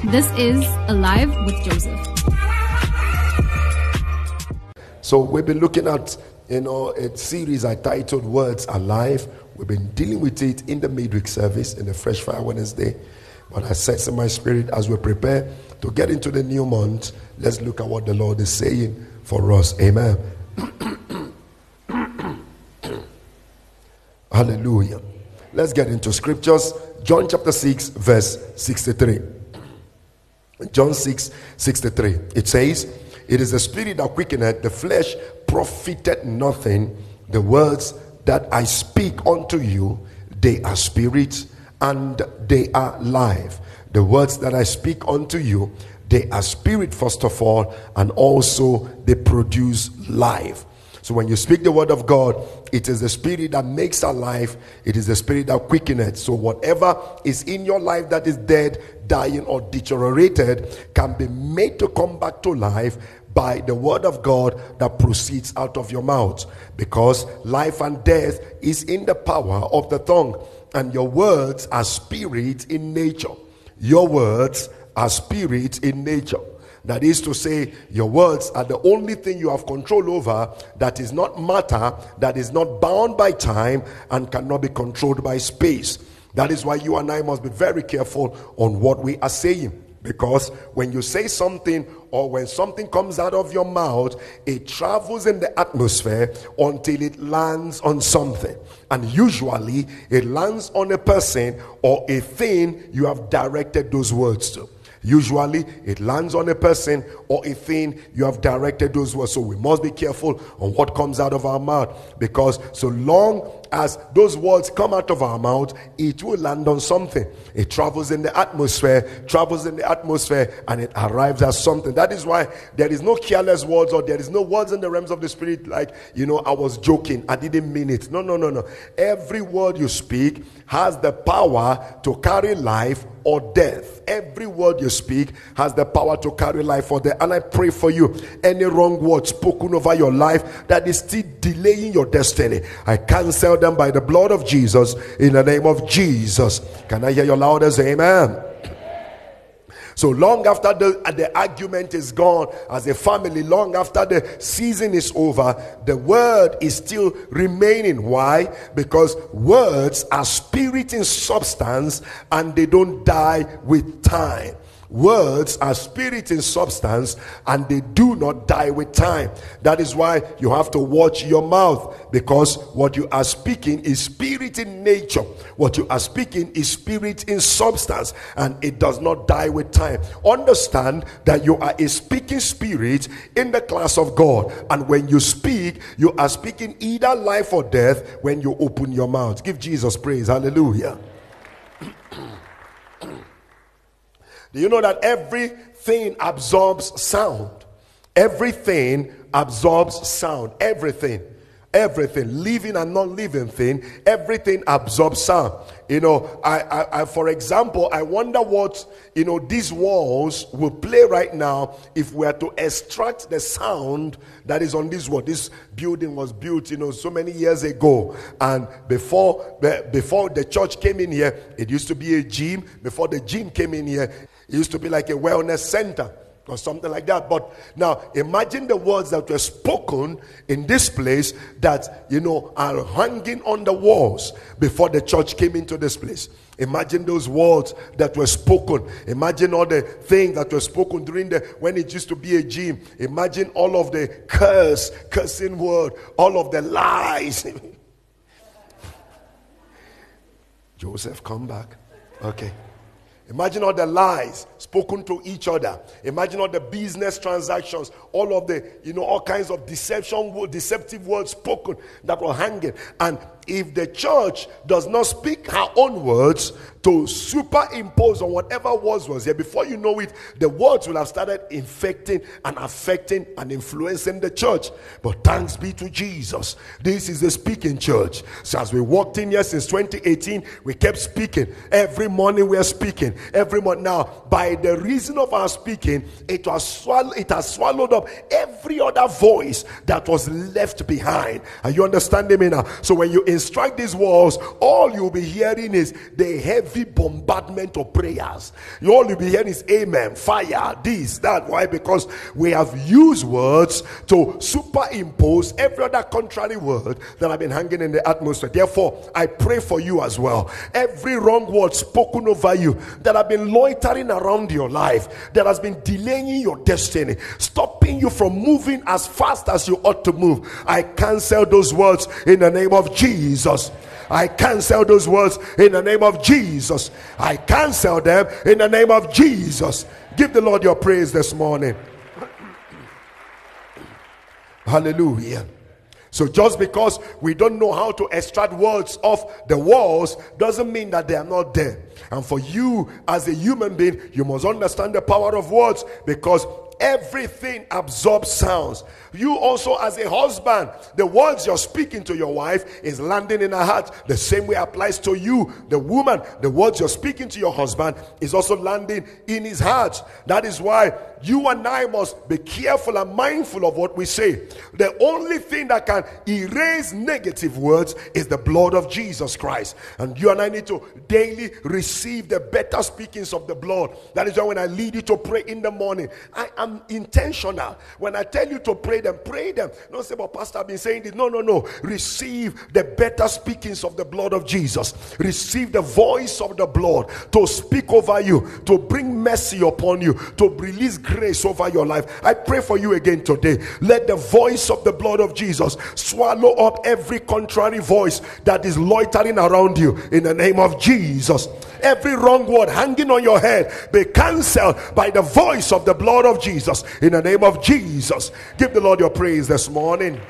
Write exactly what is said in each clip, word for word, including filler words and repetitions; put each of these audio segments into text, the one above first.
This is Alive with Joseph. So we've been looking at, you know, a series I titled Words Alive. We've been dealing with it in the midweek service, in the Fresh Fire Wednesday. But I sense in my spirit as we prepare to get into the new month, let's look at what the Lord is saying for us. Amen. Hallelujah. Let's get into scriptures. John chapter six, verse sixty-three. John six, sixty-three. It says, "It is the spirit that quickeneth, the flesh profited nothing. The words that I speak unto you, they are spirit and they are life." The words that I speak unto you, they are spirit first of all, and also they produce life. So when you speak the word of God, it is the spirit that makes alive. It is the spirit that quickeneth. So whatever is in your life that is dead, dying, or deteriorated can be made to come back to life by the word of God that proceeds out of your mouth. Because life and death is in the power of the tongue. And your words are spirit in nature. Your words are spirit in nature. That is to say, your words are the only thing you have control over that is not matter, that is not bound by time, and cannot be controlled by space. That is why you and I must be very careful on what we are saying. Because when you say something, or when something comes out of your mouth, it travels in the atmosphere until it lands on something. And usually, it lands on a person or a thing you have directed those words to. Usually, it lands on a person or a thing you have directed those words. So we must be careful on what comes out of our mouth. Because so long as those words come out of our mouth, it will land on something. It travels in the atmosphere, travels in the atmosphere, and it arrives at something. That is why there is no careless words, or there is no words in the realms of the spirit like, you know, I was joking, I didn't mean it. No, no, no, no. Every word you speak has the power to carry life or death. Every word you speak has the power to carry life or death. And I pray for you, any wrong word spoken over your life that is still delaying your destiny, I cancel them by the blood of Jesus, in the name of Jesus. Can I hear your loudest amen? So long after the, the argument is gone as a family, long after the season is over, the word is still remaining. Why? Because words are spirit in substance, and they don't die with time. Words are spirit in substance, and they do not die with time. That is why you have to watch your mouth, because what you are speaking is spirit in nature. What you are speaking is spirit in substance, and it does not die with time. Understand that you are a speaking spirit in the class of God, and when you speak, you are speaking either life or death when you open your mouth. Give Jesus praise. Hallelujah. Do you know that everything absorbs sound? Everything absorbs sound. Everything. Everything. Living and non-living thing. Everything absorbs sound. You know, I, I, I, for example, I wonder what, you know, these walls will play right now if we are to extract the sound that is on this wall. This building was built, you know, so many years ago. And before, before the church came in here, it used to be a gym. Before the gym came in here, it used to be like a wellness center or something like that. But now imagine the words that were spoken in this place that, you know, are hanging on the walls before the church came into this place. Imagine those words that were spoken. Imagine all the things that were spoken during the, when it used to be a gym. Imagine all of the curse, cursing word, all of the lies. Joseph, come back. Okay. Imagine all the lies spoken to each other. Imagine all the business transactions, all of the, you know, all kinds of deception, deceptive words spoken that were hanging. And if the church does not speak her own words to superimpose on whatever words was here, before you know it, the words will have started infecting and affecting and influencing the church. But thanks be to Jesus. This is the speaking church. So as we walked in here since twenty eighteen, we kept speaking. Every morning we are speaking. Every month now, by the reason of our speaking, it was swallow, it has swallowed up every other voice that was left behind. Are you understanding me now? So when you you strike these walls, all you'll be hearing is the heavy bombardment of prayers. All you'll be hearing is amen, fire, this, that. Why? Because we have used words to superimpose every other contrary word that have been hanging in the atmosphere. Therefore, I pray for you as well. Every wrong word spoken over you that have been loitering around your life, that has been delaying your destiny, stopping you from moving as fast as you ought to move, I cancel those words in the name of Jesus. I cancel those words in the name of Jesus. I cancel them in the name of Jesus. Give the Lord your praise this morning. Hallelujah. So just because we don't know how to extract words off the walls doesn't mean that they are not there. And for you as a human being, you must understand the power of words, because everything absorbs sounds. You also as a husband, the words you're speaking to your wife is landing in her heart. The same way applies to you, the woman. The words you're speaking to your husband is also landing in his heart. That is why you and I must be careful and mindful of what we say. The only thing that can erase negative words is the blood of Jesus Christ. And you and I need to daily receive the better speakings of the blood. That is why when I lead you to pray in the morning, I am intentional. When I tell you to pray them, pray them. Don't say, but Pastor, I've been saying this. No, no, no. Receive the better speakings of the blood of Jesus. Receive the voice of the blood to speak over you, to bring mercy upon you, to release grace over your life. I pray for you again today. Let the voice of the blood of Jesus swallow up every contrary voice that is loitering around you in the name of Jesus. Every wrong word hanging on your head be cancelled by the voice of the blood of Jesus in the name of Jesus. Give the Lord your praise this morning.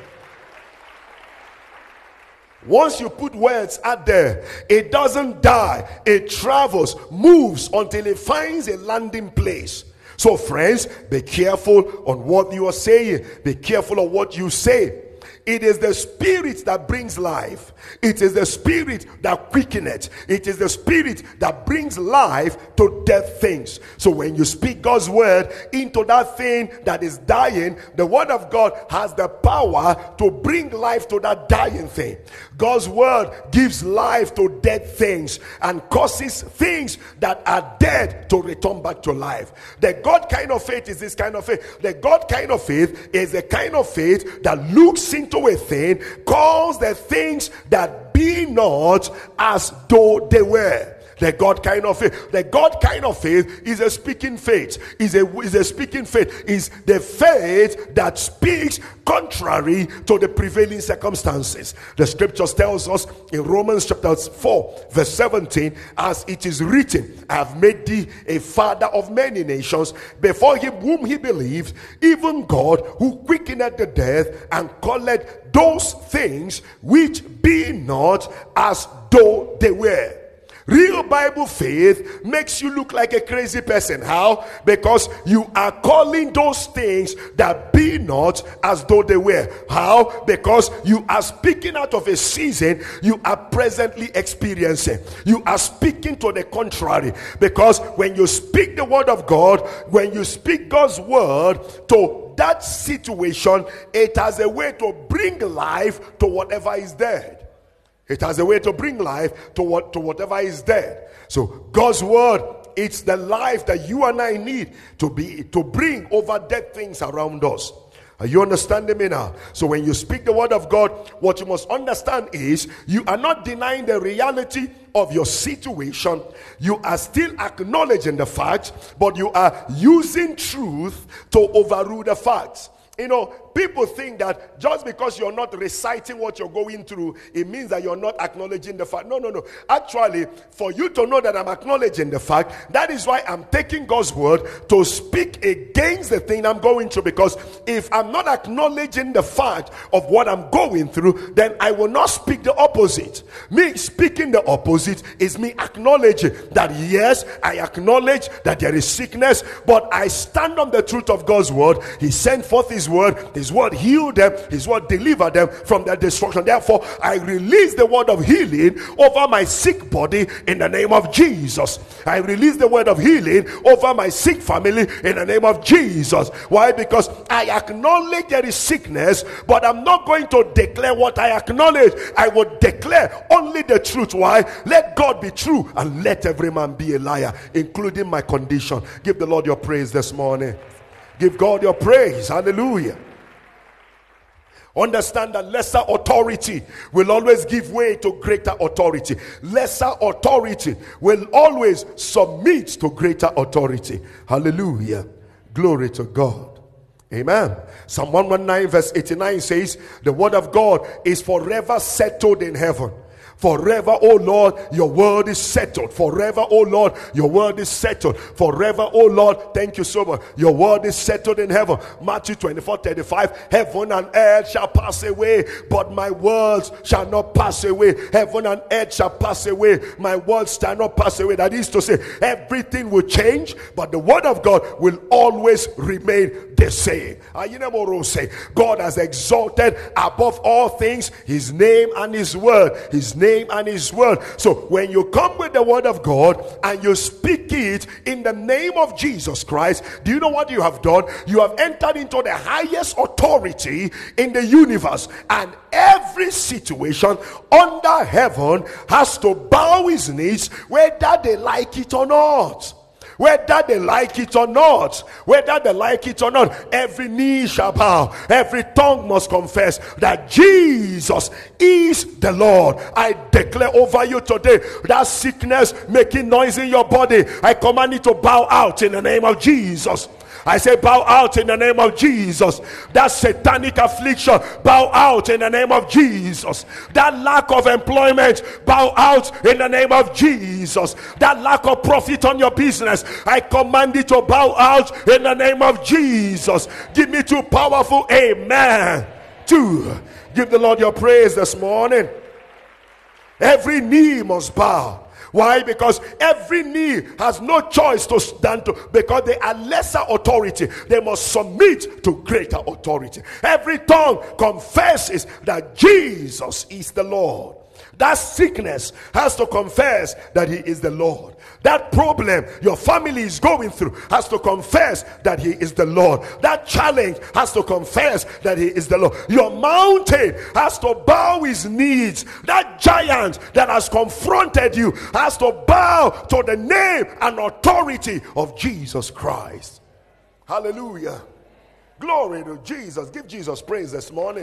Once you put words out there, it doesn't die. It travels, moves until it finds a landing place. So friends, be careful on what you are saying. Be careful of what you say. It is the spirit that brings life. It is the spirit that quickeneth. It is the spirit that brings life to dead things. So when you speak God's word into that thing that is dying, the word of God has the power to bring life to that dying thing. God's word gives life to dead things and causes things that are dead to return back to life. The God kind of faith is this kind of faith. The God kind of faith is the kind of faith that looks into a thing, calls the things that be not as though they were. The God kind of faith. The God kind of faith is a speaking faith. Is a is a speaking faith. Is the faith that speaks contrary to the prevailing circumstances. The scriptures tells us in Romans chapter four, verse seventeen, as it is written, I have made thee a father of many nations, before him whom he believed, even God, who quickeneth the dead, and calleth those things which be not as though they were. Real Bible faith makes you look like a crazy person. How? Because you are calling those things that be not as though they were. How? Because you are speaking out of a season you are presently experiencing. You are speaking to the contrary. Because when you speak the word of God, when you speak God's word to that situation, it has a way to bring life to whatever is dead. It has a way to bring life to what to whatever is dead. So God's word, it's the life that you and I need to be to bring over dead things around us. Are you understanding me now? So when you speak the word of God, what you must understand is you are not denying the reality of your situation. You are still acknowledging the facts, but you are using truth to overrule the facts. You know, people think that just because you're not reciting what you're going through, it means that you're not acknowledging the fact. No, no, no. Actually, for you to know that I'm acknowledging the fact, that is why I'm taking God's word to speak against the thing I'm going through. Because if I'm not acknowledging the fact of what I'm going through, then I will not speak the opposite. Me speaking the opposite is me acknowledging that yes, I acknowledge that there is sickness, but I stand on the truth of God's word. He sent forth his word. His word healed them. His word delivered them from their destruction. Therefore, I release the word of healing over my sick body in the name of Jesus. I release the word of healing over my sick family in the name of Jesus. Why? Because I acknowledge there is sickness, but I'm not going to declare what I acknowledge. I will declare only the truth. Why? Let God be true and let every man be a liar, including my condition. Give the Lord your praise this morning. Give God your praise. Hallelujah. Understand that lesser authority will always give way to greater authority. Lesser authority will always submit to greater authority. Hallelujah. Glory to God. Amen. Psalm one nineteen verse eighty-nine says, the word of God is forever settled in heaven. Forever, oh Lord, your word is settled. Forever, oh Lord, your word is settled. Forever, oh Lord, thank you so much. Your word is settled in heaven. Matthew twenty-four thirty-five, heaven and earth shall pass away, but my words shall not pass away. Heaven and earth shall pass away, my words shall not pass away. That is to say, everything will change, but the word of God will always remain the same. God has exalted above all things his name and his word. His name and his word. So when you come with the word of God and you speak it in the name of Jesus Christ, do you know what you have done? You have entered into the highest authority in the universe, and every situation under heaven has to bow his knees, whether they like it or not. Whether they like it or not, whether they like it or not, every knee shall bow, every tongue must confess that Jesus is the Lord. I declare over you today, that sickness making noise in your body, I command it to bow out in the name of Jesus. I say bow out in the name of Jesus. That satanic affliction, bow out in the name of Jesus. That lack of employment, bow out in the name of Jesus. That lack of profit on your business, I command it to bow out in the name of Jesus. Give me two powerful amen. Two. Give the Lord your praise this morning. Every knee must bow. Why? Because every knee has no choice to stand to, because they are lesser authority. They must submit to greater authority. Every tongue confesses that Jesus is the Lord. That sickness has to confess that he is the Lord. That problem your family is going through has to confess that he is the Lord. That challenge has to confess that he is the Lord. Your mountain has to bow his knees. That giant that has confronted you has to bow to the name and authority of Jesus Christ. Hallelujah. Glory to Jesus. Give Jesus praise this morning.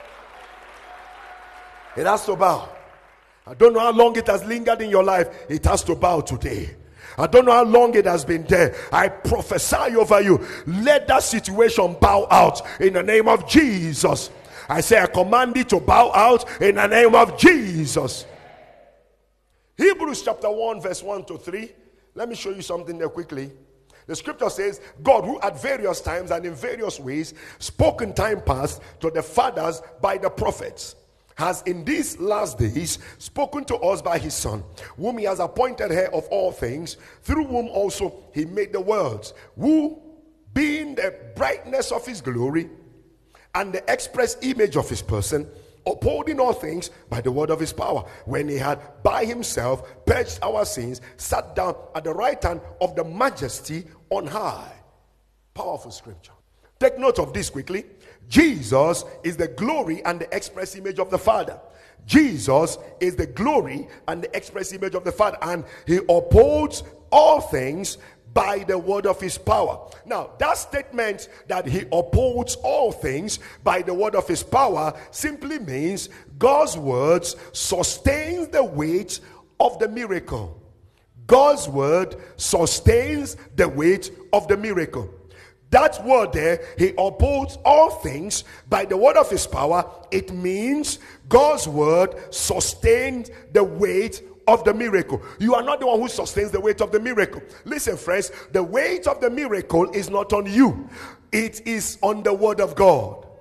It has to bow. I don't know how long it has lingered in your life. It has to bow today. I don't know how long it has been there. I prophesy over you. Let that situation bow out in the name of Jesus. I say I command it to bow out in the name of Jesus. Hebrews chapter one verse one to three. Let me show you something there quickly. The scripture says, God, who at various times and in various ways spoke in time past to the fathers by the prophets, has in these last days spoken to us by his Son, whom he has appointed heir of all things, through whom also he made the worlds, who, being the brightness of his glory and the express image of his person, upholding all things by the word of his power, when he had by himself purged our sins, sat down at the right hand of the majesty on high. Powerful scripture. Take note of this quickly. Jesus is the glory and the express image of the Father. Jesus is the glory and the express image of the Father, and he upholds all things by the word of his power. Now, that statement that he upholds all things by the word of his power simply means God's words sustains the weight of the miracle. God's word sustains the weight of the miracle. That word there, he upholds all things by the word of his power. It means God's word sustains the weight of the miracle. You are not the one who sustains the weight of the miracle. Listen, friends, the weight of the miracle is not on you. It is on the word of God.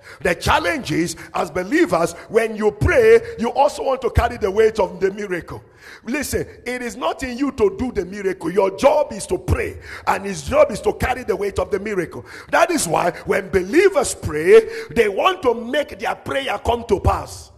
The challenge is, as believers, when you pray, you also want to carry the weight of the miracle. Listen, it is not in you to do the miracle. Your job is to pray, and his job is to carry the weight of the miracle. That is why when believers pray, they want to make their prayer come to pass.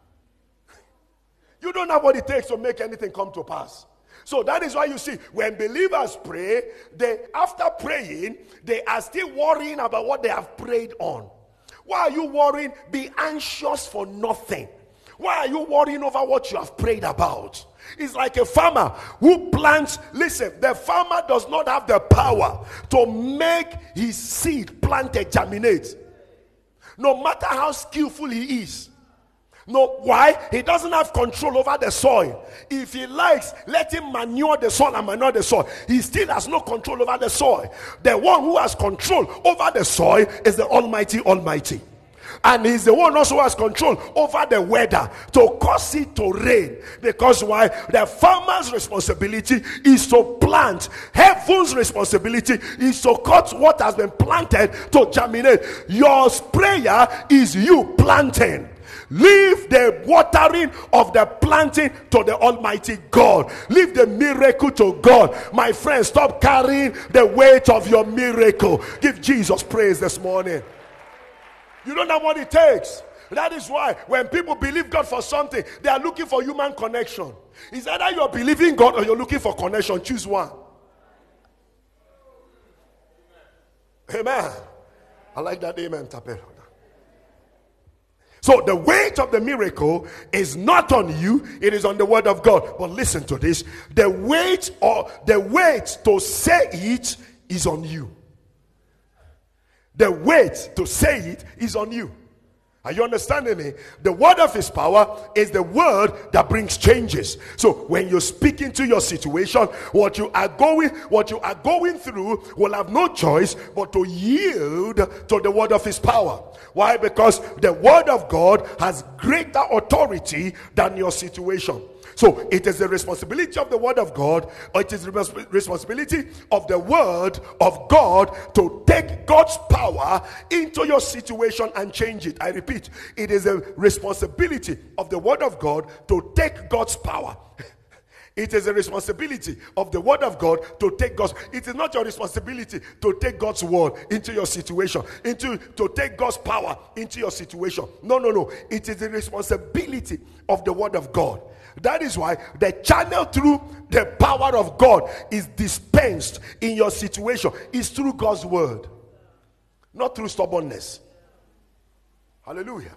You don't have what it takes to make anything come to pass. So that is why you see, when believers pray, they, after praying, they are still worrying about what they have prayed on. Why are you worrying? Be anxious for nothing. Why are you worrying over what you have prayed about? It's like a farmer who plants. Listen, the farmer does not have the power to make his seed planted germinate. No matter how skillful he is. No, why? He doesn't have control over the soil. If he likes, let him manure the soil and manure the soil. He still has no control over the soil. The one who has control over the soil is the Almighty Almighty. And he's the one also who has control over the weather to cause it to rain. Because why? The farmer's responsibility is to plant. Heaven's responsibility is to cause what has been planted to germinate. Your prayer is you planting. Leave the watering of the planting to the Almighty God. Leave the miracle to God. My friend, stop carrying the weight of your miracle. Give Jesus praise this morning. You don't know what it takes. That is why when people believe God for something, they are looking for human connection. It's either you're believing God or you're looking for connection. Choose one. Amen. I like that amen, Tapel. So the weight of the miracle is not on you, it is on the word of God. But listen to this. The weight or the weight to say it is on you. The weight to say it is on you. Are you understanding me? The word of his power is the word that brings changes. So when you speak into your situation, what you are going, what you are going through will have no choice but to yield to the word of his power. Why? Because the word of God has greater authority than your situation. So it is the responsibility of the word of God, or it is the responsibility of the word of God to take God's power into your situation and change it. I repeat, it is a responsibility of the word of God to take God's power. It is a responsibility of the word of God to take God's. It is not your responsibility to take God's word into your situation, into to take God's power into your situation. No, no, no. It is the responsibility of the word of God. That is why the channel through the power of God is dispensed in your situation is through God's word, not through stubbornness. Hallelujah.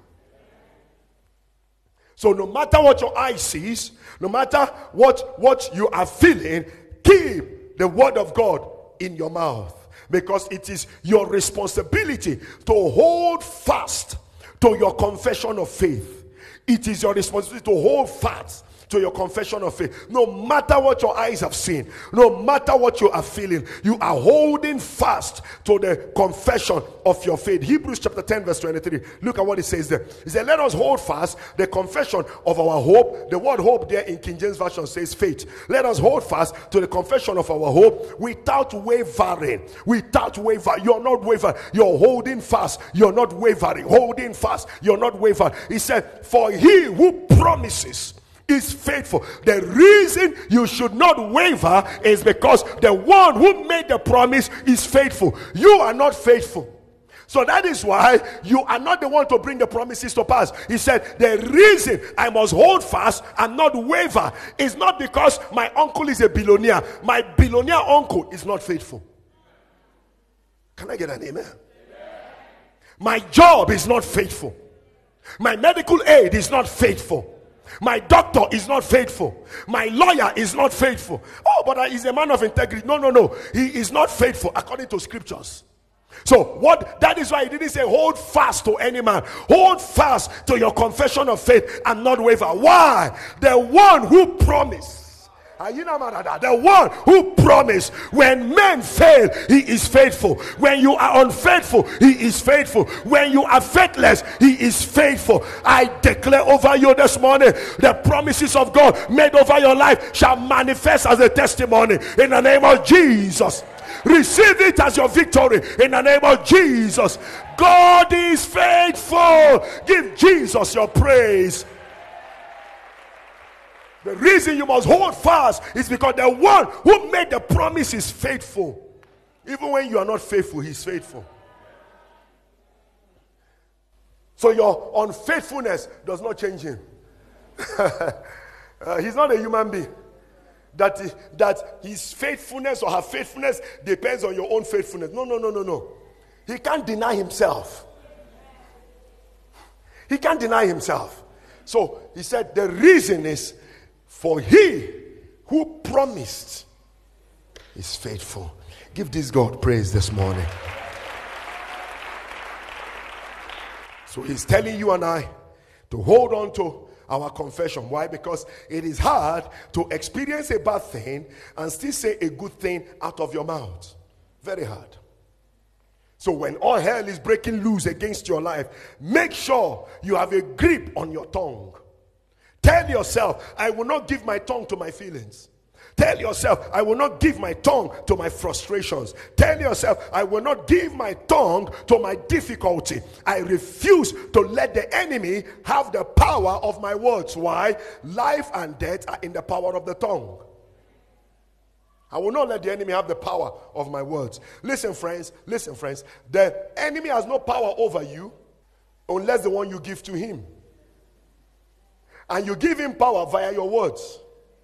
So no matter what your eye sees, no matter what, what you are feeling, keep the word of God in your mouth. Because it is your responsibility to hold fast to your confession of faith. It is your responsibility to hold fast to your confession of faith. No matter what your eyes have seen, no matter what you are feeling, you are holding fast to the confession of your faith. Hebrews chapter ten verse twenty-three. Look at what it says there. It says, let us hold fast the confession of our hope. The word hope there in King James Version says faith. Let us hold fast to the confession of our hope without wavering. Without wavering. You're not wavering. You're holding fast. You're not wavering. Holding fast. You're not wavering. He said, for he who promises is faithful. The reason you should not waver is because the one who made the promise is faithful. You are not faithful. So that is why you are not the one to bring the promises to pass. He said, the reason I must hold fast and not waver is not because my uncle is a billionaire. My billionaire uncle is not faithful. Can I get an amen? Amen. My job is not faithful. My medical aid is not faithful. My doctor is not faithful. My lawyer is not faithful. Oh, but he's a man of integrity. No, no, no. He is not faithful according to scriptures. So what? That is why he didn't say hold fast to any man. Hold fast to your confession of faith and not waver. Why? The one who promised. The one who promised, when men fail, he is faithful. When you are unfaithful, he is faithful. When you are faithless, he is faithful. I declare over you this morning, the promises of God made over your life shall manifest as a testimony in the name of Jesus. Receive it as your victory in the name of Jesus. God is faithful. Give Jesus your praise. The reason you must hold fast is because the one who made the promise is faithful. Even when you are not faithful, he's faithful. So your unfaithfulness does not change him. uh, he's not a human being. That, that his faithfulness or her faithfulness depends on your own faithfulness. No, no, no, no, no. He can't deny himself. He can't deny himself. So he said the reason is for he who promised is faithful. Give this God praise this morning. So he's telling you and I to hold on to our confession. Why? Because it is hard to experience a bad thing and still say a good thing out of your mouth. Very hard. So when all hell is breaking loose against your life, make sure you have a grip on your tongue. Tell yourself, I will not give my tongue to my feelings. Tell yourself, I will not give my tongue to my frustrations. Tell yourself, I will not give my tongue to my difficulty. I refuse to let the enemy have the power of my words. Why? Life and death are in the power of the tongue. I will not let the enemy have the power of my words. Listen, friends, listen, friends. The enemy has no power over you unless the one you give to him. And you give him power via your words.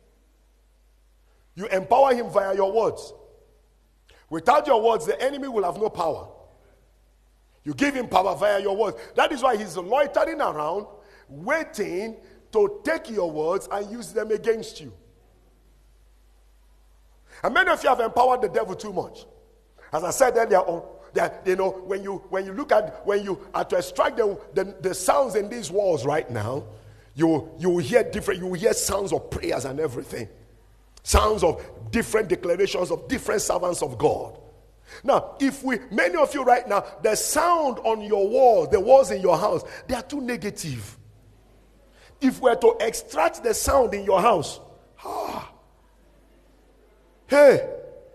You empower him via your words. Without your words, the enemy will have no power. You give him power via your words. That is why he's loitering around, waiting to take your words and use them against you. And many of you have empowered the devil too much. As I said earlier on, that, you know, when you when you look at, when you are to extract the, the, the sounds in these walls right now, you, you will hear different, you will hear sounds of prayers and everything. Sounds of different declarations of different servants of God. Now, if we, many of you right now, the sound on your wall, the walls in your house, they are too negative. If we are to extract the sound in your house, ah, hey,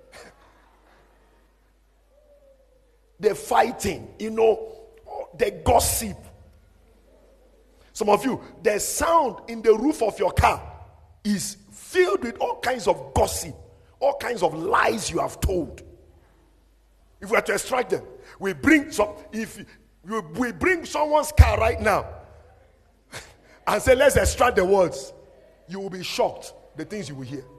the fighting, you know, the gossip. Some of you, the sound in the roof of your car is filled with all kinds of gossip, all kinds of lies you have told. If we are to extract them, we bring some, if we bring someone's car right now and say, let's extract the words, you will be shocked the things you will hear.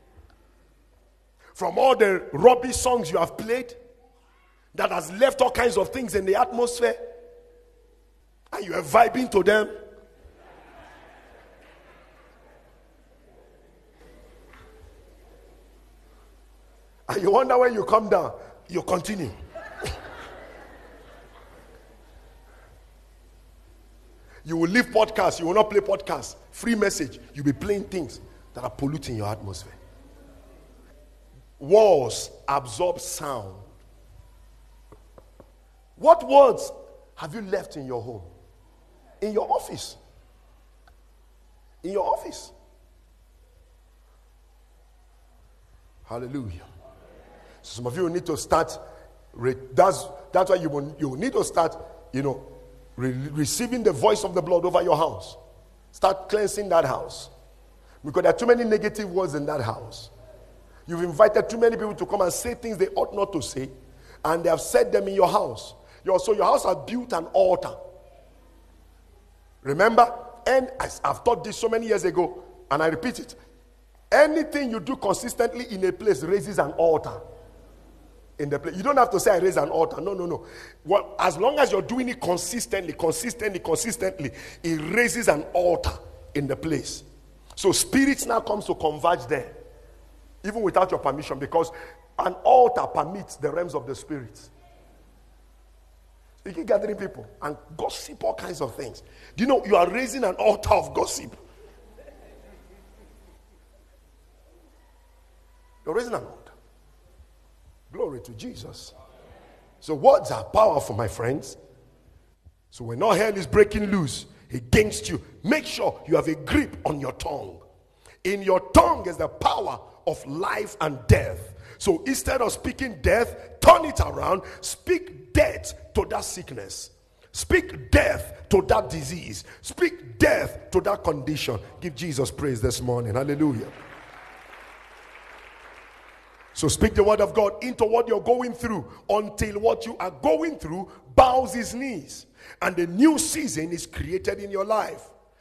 From all the rubbish songs you have played that has left all kinds of things in the atmosphere, and you are vibing to them. And you wonder when you come down, you continue. You will leave podcasts, you will not play podcasts. Free message, you'll be playing things that are polluting your atmosphere. Walls absorb sound. What words have you left in your home? In your office? In your office? Hallelujah. Some of you need to start, re- that's, that's why you will, you will need to start, you know, re- receiving the voice of the blood over your house. Start cleansing that house. Because there are too many negative words in that house. You've invited too many people to come and say things they ought not to say, and they have said them in your house. Your, so your house has built an altar. Remember, and I've taught this so many years ago, and I repeat it. Anything you do consistently in a place raises an altar. In the place. You don't have to say I raise an altar. No, no, no. Well, as long as you're doing it consistently, consistently, consistently, it raises an altar in the place. So spirits now comes to converge there, even without your permission, because an altar permits the realms of the spirits. So you keep gathering people and gossip all kinds of things. Do you know you are raising an altar of gossip? You're raising an altar. Glory to Jesus. So words are powerful, my friends. So when all hell is breaking loose against you, make sure you have a grip on your tongue. In your tongue is the power of life and death. So instead of speaking death, turn it around. Speak death to that sickness. Speak death to that disease. Speak death to that condition. Give Jesus praise this morning. Hallelujah. So speak the word of God into what you're going through until what you are going through bows his knees and a new season is created in your life.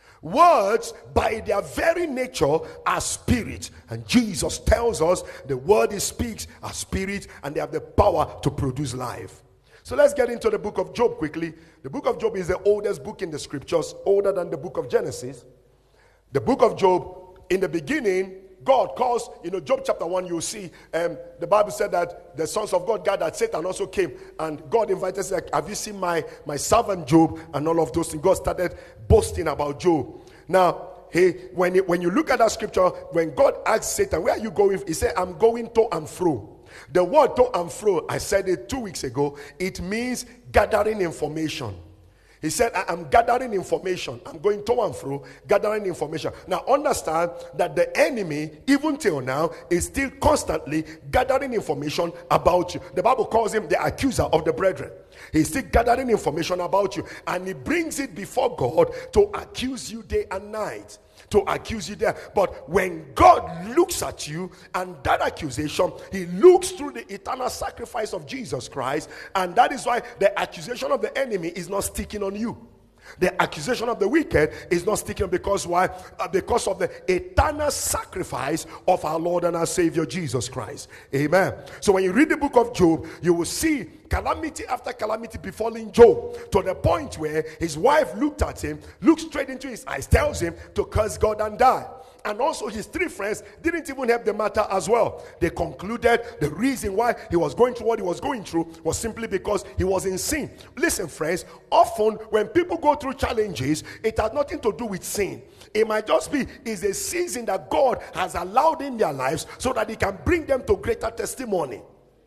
Words by their very nature are spirit, and Jesus tells us the word he speaks are spirit and they have the power to produce life. So let's get into the book of Job quickly. The book of Job is the oldest book in the scriptures, older than the book of Genesis. The book of Job, in the beginning, God calls, you know, Job chapter one, you'll see, um, the Bible said that the sons of God gathered, Satan also came, and God invited us, like, have you seen my, my servant Job, and all of those things. God started boasting about Job. Now, he, when, he, when you look at that scripture, when God asked Satan, where are you going? He said, I'm going to and fro. The word to and fro, I said it two weeks ago, it means gathering information. He said, I am gathering information. I'm going to and fro, gathering information. Now understand that the enemy, even till now, is still constantly gathering information about you. The Bible calls him the accuser of the brethren. He's still gathering information about you. And he brings it before God to accuse you day and night. To accuse you there. But when God looks at you and that accusation, he looks through the eternal sacrifice of Jesus Christ, and that is why the accusation of the enemy is not sticking on you. The accusation of the wicked is not sticking, because why? Uh, because of the eternal sacrifice of our Lord and our Savior Jesus Christ. Amen. So when you read the book of Job, you will see calamity after calamity befalling Job, to the point where his wife looked at him, looked straight into his eyes, tells him to curse God and die. And also his three friends didn't even help the matter as well. They concluded the reason why he was going through what he was going through was simply because he was in sin. Listen, friends, often when people go through challenges, it has nothing to do with sin. It might just be is a season that God has allowed in their lives so that he can bring them to greater testimony.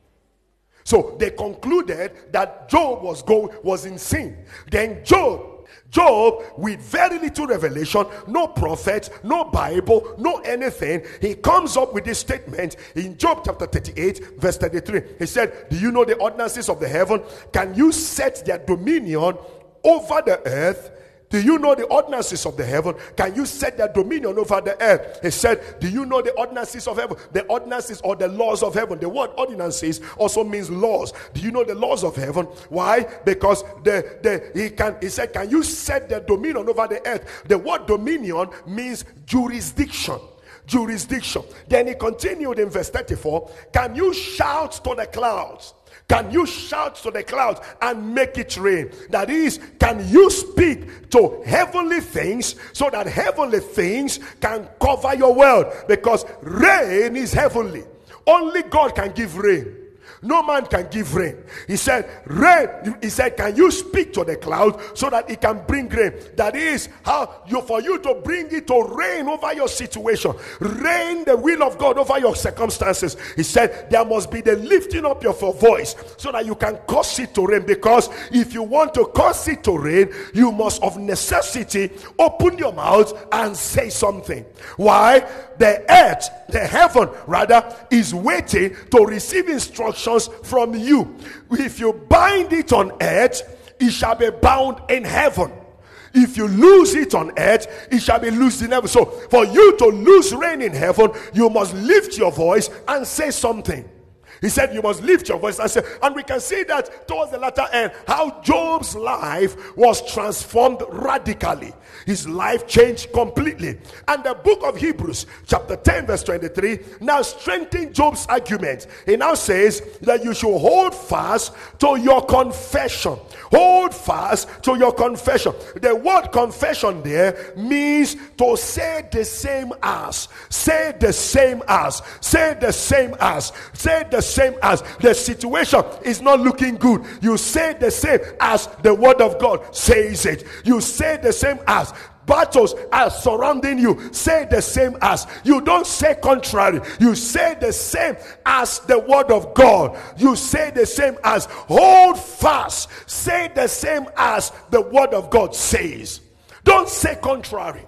So they concluded that Job was go was in sin. Then Job Job, with very little revelation, no prophet, no Bible, no anything, he comes up with this statement in Job chapter thirty-eight, verse thirty-three. He said, do you know the ordinances of the heaven? Can you set their dominion over the earth? Do you know the ordinances of the heaven? Can you set their dominion over the earth? He said, do you know the ordinances of heaven? The ordinances or the laws of heaven. The word ordinances also means laws. Do you know the laws of heaven? Why? Because the, the he can he said, can you set their dominion over the earth? The word dominion means jurisdiction. Jurisdiction. Then he continued in verse thirty-four. Can you shout to the clouds? Can you shout to the clouds and make it rain? That is, can you speak to heavenly things so that heavenly things can cover your world? Because rain is heavenly. Only God can give rain. No man can give rain. He said, rain, he said, can you speak to the cloud so that it can bring rain? That is how you, for you to bring it to rain over your situation, rain the will of God over your circumstances. He said, there must be the lifting up of your voice so that you can cause it to rain. Because if you want to cause it to rain, you must of necessity open your mouth and say something. Why? The earth, the heaven rather, is waiting to receive instructions from you. If you bind it on earth, it shall be bound in heaven. If you lose it on earth, it shall be loosed in heaven. So for you to lose rain in heaven, you must lift your voice and say something. He said you must lift your voice and say, and we can see that towards the latter end, how Job's life was transformed radically. His life changed completely. And the book of Hebrews, chapter ten, verse twenty-three, now strengthens Job's argument. He now says that you should hold fast to your confession. Hold fast to your confession. The word confession there means to say the same as. Say the same as. Say the same as. Say the same as. The situation is not looking good. You say the same as the word of God says it. You say the same as. Battles are surrounding you. Say the same as. You don't say contrary. You say the same as the word of God. You say the same as. Hold fast. Say the same as the word of God says. Don't say contrary.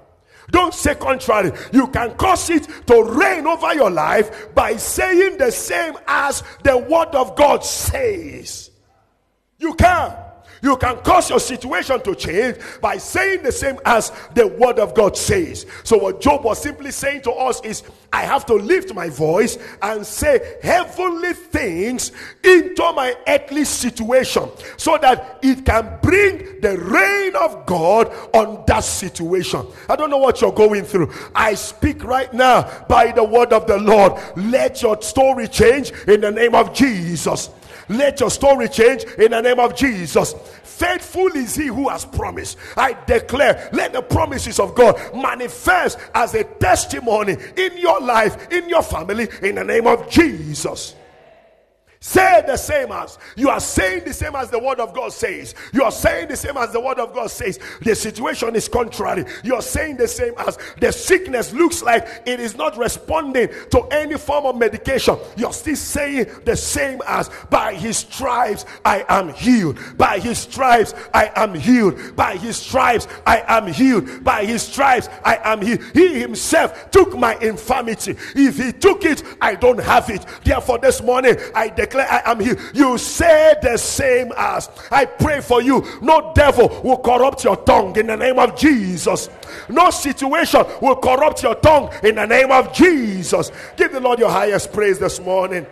Don't say contrary. You can cause it to reign over your life by saying the same as the word of God says. You can. You can cause your situation to change by saying the same as the word of God says. So what Job was simply saying to us is, I have to lift my voice and say heavenly things into my earthly situation so that it can bring the reign of God on that situation. I don't know what you're going through. I speak right now by the word of the Lord. Let your story change in the name of Jesus. Let your story change in the name of Jesus. Faithful is he who has promised. I declare, let the promises of God manifest as a testimony in your life, in your family, in the name of Jesus. Say the same as. You are saying the same as the word of God says. You are saying the same as the word of God says. The situation is contrary. You are saying the same as. The sickness looks like it is not responding to any form of medication. You are still saying the same as. By his stripes I am healed. By his stripes I am healed. By his stripes I am healed. By his stripes I am healed. He himself took my infirmity. If he took it, I don't have it. Therefore this morning I declare I am healed. You say the same as. I pray for you. No devil will corrupt your tongue in the name of Jesus. No situation will corrupt your tongue in the name of Jesus. Give the Lord your highest praise this morning.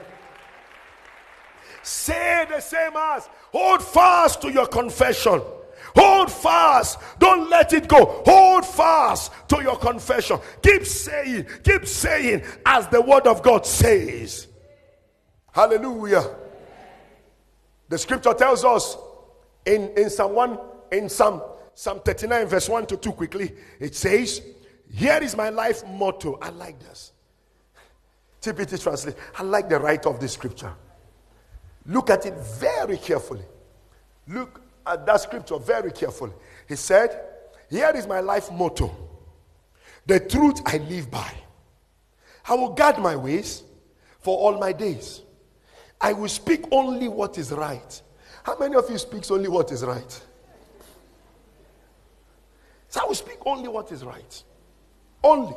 Say the same as. Hold fast to your confession. Hold fast. Don't let it go. Hold fast to your confession. Keep saying, keep saying as the word of God says. Hallelujah. The scripture tells us in, in Psalm one, in Psalm, Psalm thirty-nine, verse one to two, quickly, it says, here is my life motto. I like this. T P T translate. I like the writer of this scripture. Look at it very carefully. Look at that scripture very carefully. He said, here is my life motto. The truth I live by. I will guard my ways for all my days. I will speak only what is right. How many of you speaks only what is right? So I will speak only what is right. Only.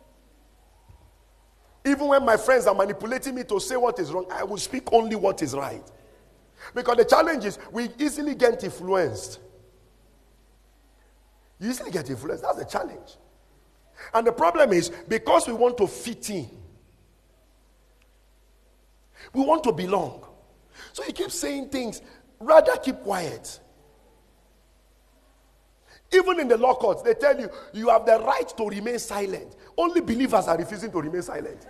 Even when my friends are manipulating me to say what is wrong, I will speak only what is right. Because the challenge is we easily get influenced. You easily get influenced. That's the challenge. And the problem is because we want to fit in. We want to belong. So you keep saying things. Rather keep quiet. Even in the law courts, they tell you, you have the right to remain silent. Only believers are refusing to remain silent.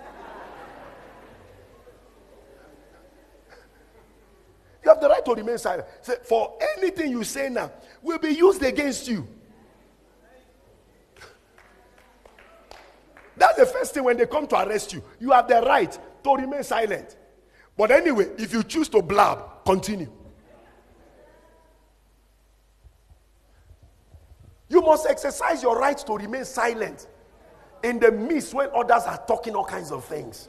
You have the right to remain silent. Say, for anything you say now will be used against you. That's the first thing when they come to arrest you. You have the right to remain silent. But anyway, if you choose to blab, continue. You must exercise your right to remain silent in the midst when others are talking all kinds of things.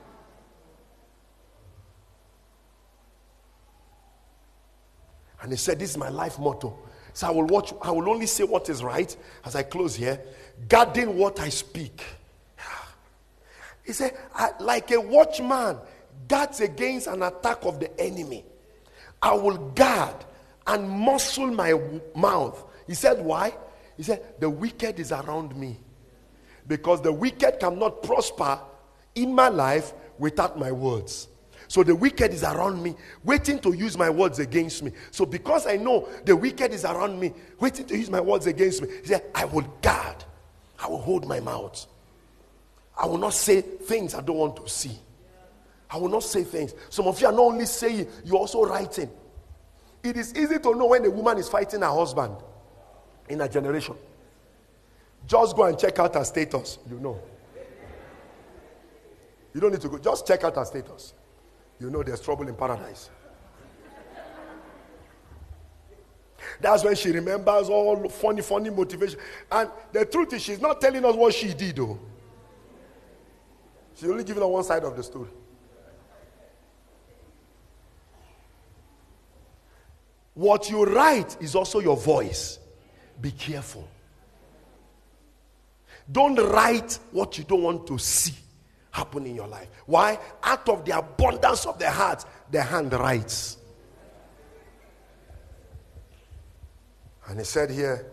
And he said, this is my life motto. So I will watch, I will only say what is right as I close here, guarding what I speak. He said, like a watchman guards against an attack of the enemy, I will guard and muscle my mouth. He said, why? He said, the wicked is around me. Because the wicked cannot prosper in my life without my words. So the wicked is around me, waiting to use my words against me. So because I know the wicked is around me, waiting to use my words against me, he said, I will guard. I will hold my mouth. I will not say things I don't want to see. I will not say things. Some of you are not only saying, you're also writing. It is easy to know when a woman is fighting her husband in a generation. Just go and check out her status. You know. You don't need to go. Just check out her status. You know there's trouble in paradise. That's when she remembers all funny, funny motivation. And the truth is, she's not telling us what she did, though. She's only giving us one side of the story. What you write is also your voice. Be careful. Don't write what you don't want to see happen in your life. Why? Out of the abundance of the heart, the hand writes. And he said here,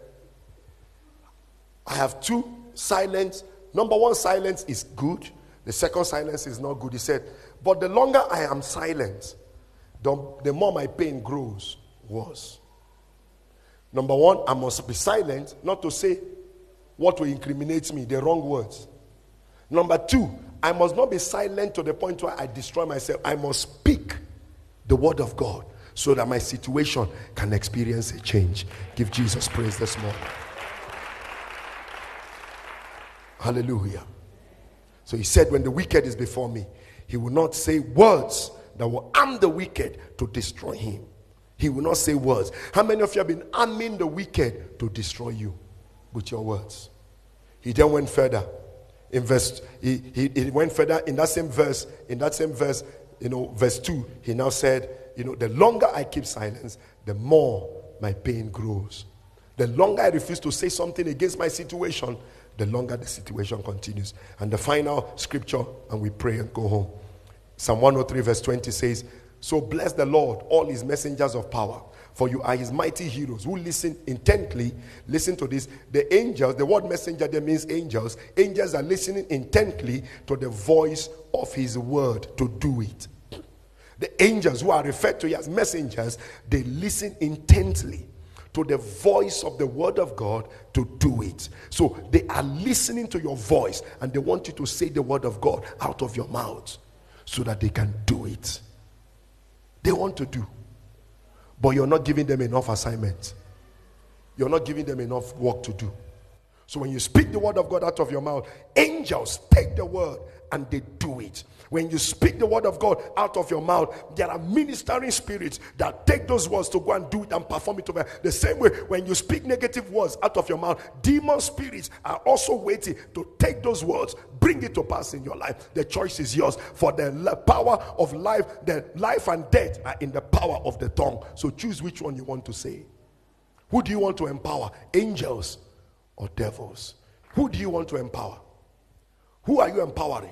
I have two silence. Number one, silence is good. The second silence is not good. He said, but the longer I am silent, the, the more my pain grows worse. Number one, I must be silent, not to say what will incriminate me, the wrong words. Number two, I must not be silent to the point where I destroy myself. I must speak the word of God so that my situation can experience a change. Give Jesus praise this morning. Hallelujah. So he said, when the wicked is before me, he will not say words that will arm the wicked to destroy him. He will not say words. How many of you have been arming the wicked to destroy you with your words? He then went further. In verse, he, he, he went further in that same verse, in that same verse, you know, verse two, he now said, you know, the longer I keep silence, the more my pain grows. The longer I refuse to say something against my situation, the longer the situation continues. And the final scripture, and we pray and go home. Psalm one oh three verse twenty says, so bless the Lord, all his messengers of power, for you are his mighty heroes who listen intently. Listen to this. The angels, the word messenger there means angels. Angels are listening intently to the voice of his word to do it. The angels who are referred to as messengers, they listen intently to the voice of the word of God to do it. So they are listening to your voice and they want you to say the word of God out of your mouth so that they can do it. They want to do, but you're not giving them enough assignment. You're not giving them enough work to do. So when you speak the word of God out of your mouth, angels take the word and they do it. When you speak the word of God out of your mouth, there are ministering spirits that take those words to go and do it and perform it over. The same way, when you speak negative words out of your mouth, demon spirits are also waiting to take those words, bring it to pass in your life. The choice is yours. For the power of life, the life and death are in the power of the tongue. So choose which one you want to say. Who do you want to empower? Angels or devils? Who do you want to empower? Who are you empowering?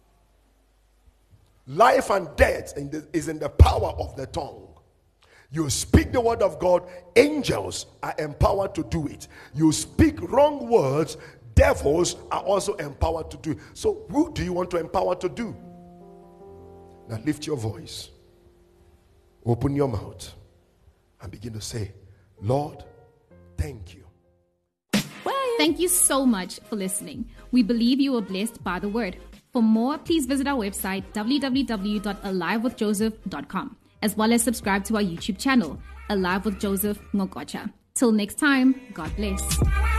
Life and death is in the power of the tongue. You speak the word of God, angels are empowered to do it. You speak wrong words, devils are also empowered to do it. So who do you want to empower to do? Now lift your voice, open your mouth, and begin to say, Lord, thank you. Thank you so much for listening. We believe you were blessed by the word. For more, please visit our website, w w w dot alive with joseph dot com, as well as subscribe to our YouTube channel, Alive with Joseph Ngokocha. Till next time, God bless.